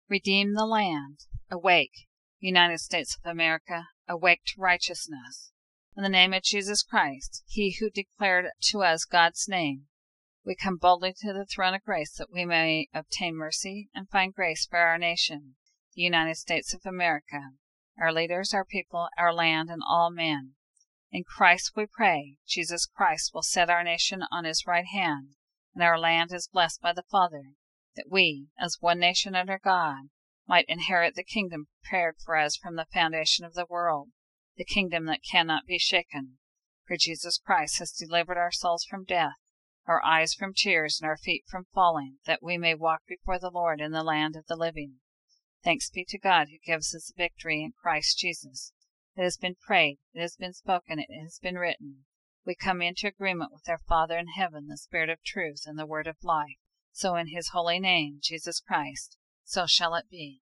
Redeem the land. Awake, United States of America, awake to righteousness. In the name of Jesus Christ, He who declared to us God's name, we come boldly to the throne of grace that we may obtain mercy and find grace for our nation, the United States of America, our leaders, our people, our land, and all men. In Christ we pray. Jesus Christ will set our nation on His right hand, and our land is blessed by the Father, that we, as one nation under God, might inherit the kingdom prepared for us from the foundation of the world, the kingdom that cannot be shaken. For Jesus Christ has delivered our souls from death, our eyes from tears, and our feet from falling, that we may walk before the Lord in the land of the living. Thanks be to God who gives us victory in Christ Jesus. It has been prayed, it has been spoken, it has been written. We come into agreement with our Father in heaven, the Spirit of truth and the Word of life. So in His holy name, Jesus Christ, so shall it be.